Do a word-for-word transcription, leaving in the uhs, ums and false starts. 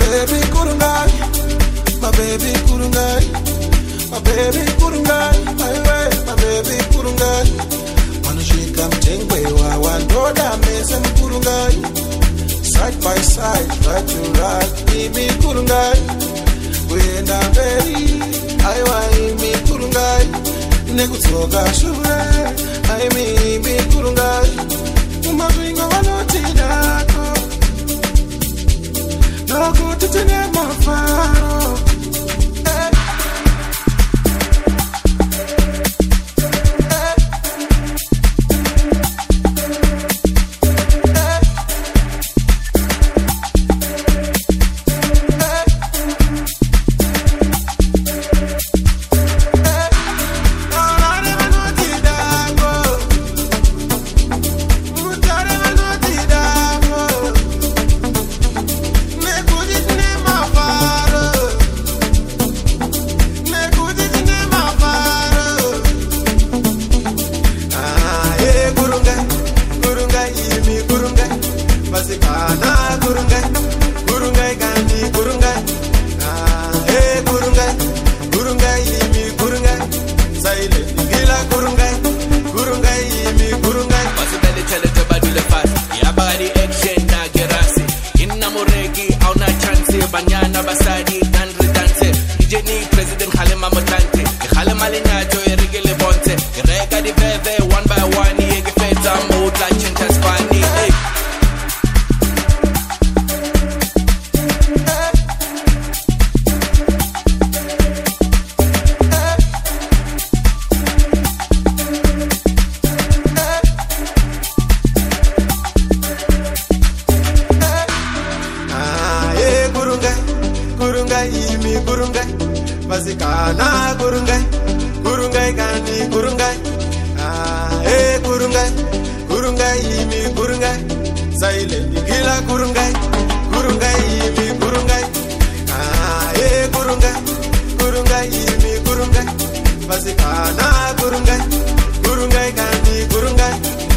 baby kurungai, my baby kurungai, my baby kurungai, my way, my baby kurungai. Manushika mtengwe wa wandoda mese mkurungai. Side by side, right to right, baby kurungai. Wenda very, I want me kurungai. Nekutoka shure, I me me kurungai. Umabinga wanotidako. No good to tell my faro. Kurungai, kurungai, kurungai, kurungai,